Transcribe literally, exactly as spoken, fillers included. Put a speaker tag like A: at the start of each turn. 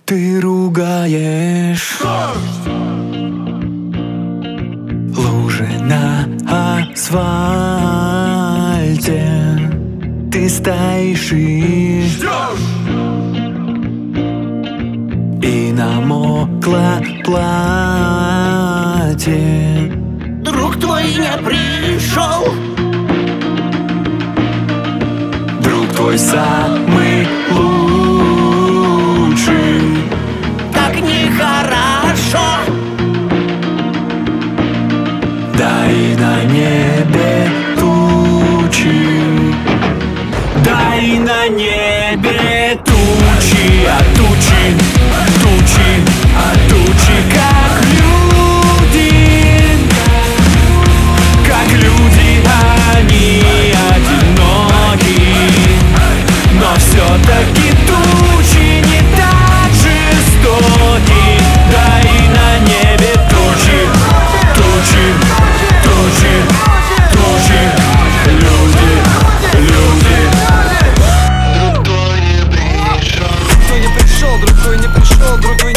A: Ты ругаешь лужи на асфальте. Ты стоишь и ждешь, и намокло платье.
B: Друг твой не пришел,
A: друг твой самый лучший.
B: как нехорошо.
A: Да и на небе тучи, да и на небе тучи, а тучи, тучи, а тучи, как люди, как люди, они одиноки, но все-таки тучи не так жестоки. Да и на небе тучи, тучи, тучи, тучи, люди, люди.
C: Друг твой не пришел, друг твой не пришел, друг твой не пришел, друг твой